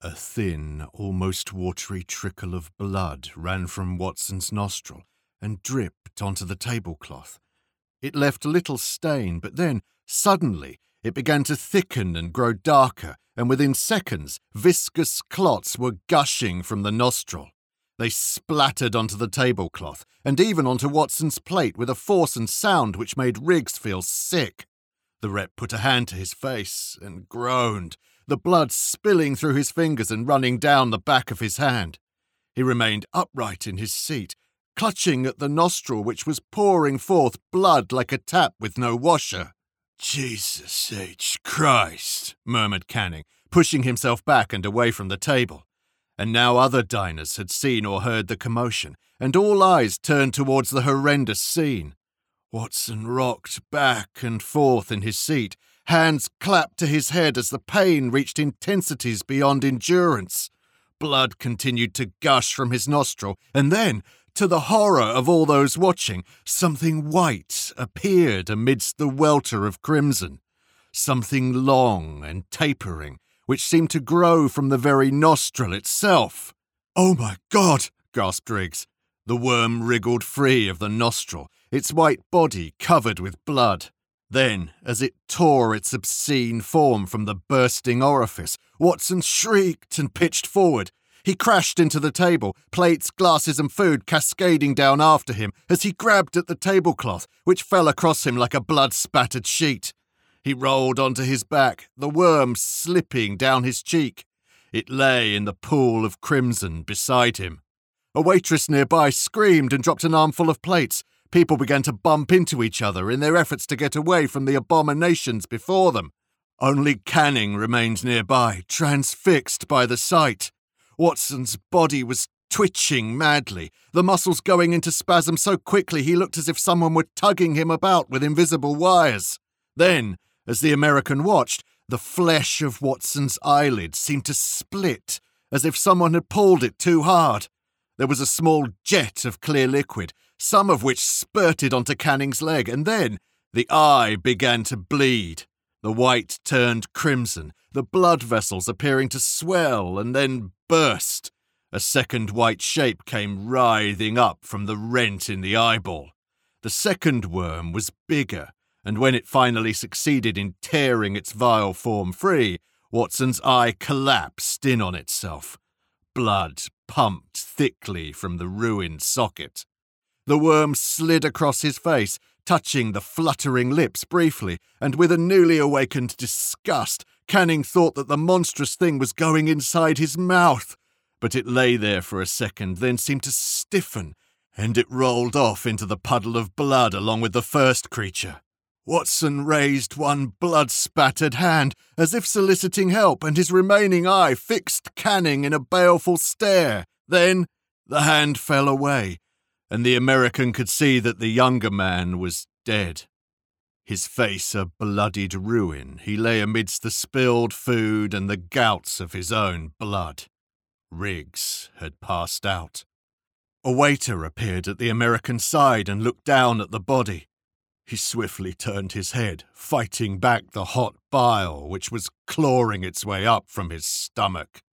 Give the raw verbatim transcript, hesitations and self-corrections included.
A thin, almost watery trickle of blood ran from Watson's nostril and dripped onto the tablecloth. It left a little stain, but then, suddenly, it began to thicken and grow darker, and within seconds, viscous clots were gushing from the nostril. They splattered onto the tablecloth, and even onto Watson's plate with a force and sound which made Riggs feel sick. The rep put a hand to his face and groaned, the blood spilling through his fingers and running down the back of his hand. He remained upright in his seat, clutching at the nostril which was pouring forth blood like a tap with no washer. "Jesus H. Christ," murmured Canning, pushing himself back and away from the table. And now other diners had seen or heard the commotion, and all eyes turned towards the horrendous scene. Watson rocked back and forth in his seat, hands clapped to his head as the pain reached intensities beyond endurance. Blood continued to gush from his nostril, and then, to the horror of all those watching, something white appeared amidst the welter of crimson. Something long and tapering, which seemed to grow from the very nostril itself. "Oh my God!" gasped Riggs. The worm wriggled free of the nostril, its white body covered with blood. Then, as it tore its obscene form from the bursting orifice, Watson shrieked and pitched forward. He crashed into the table, plates, glasses and food cascading down after him as he grabbed at the tablecloth, which fell across him like a blood-spattered sheet. He rolled onto his back, the worm slipping down his cheek. It lay in the pool of crimson beside him. A waitress nearby screamed and dropped an armful of plates. People began to bump into each other in their efforts to get away from the abominations before them. Only Canning remained nearby, transfixed by the sight. Watson's body was twitching madly, the muscles going into spasm so quickly he looked as if someone were tugging him about with invisible wires. Then, as the American watched, the flesh of Watson's eyelids seemed to split, as if someone had pulled it too hard. There was a small jet of clear liquid, some of which spurted onto Canning's leg, and then the eye began to bleed. The white turned crimson, the blood vessels appearing to swell and then burst. A second white shape came writhing up from the rent in the eyeball. The second worm was bigger, and when it finally succeeded in tearing its vile form free, Watson's eye collapsed in on itself. Blood pumped thickly from the ruined socket. The worm slid across his face, touching the fluttering lips briefly, and with a newly awakened disgust, Canning thought that the monstrous thing was going inside his mouth. But it lay there for a second, then seemed to stiffen, and it rolled off into the puddle of blood along with the first creature. Watson raised one blood-spattered hand, as if soliciting help, and his remaining eye fixed Canning in a baleful stare. Then the hand fell away, and the American could see that the younger man was dead. His face a bloodied ruin, he lay amidst the spilled food and the gouts of his own blood. Riggs had passed out. A waiter appeared at the American's side and looked down at the body. He swiftly turned his head, fighting back the hot bile which was clawing its way up from his stomach.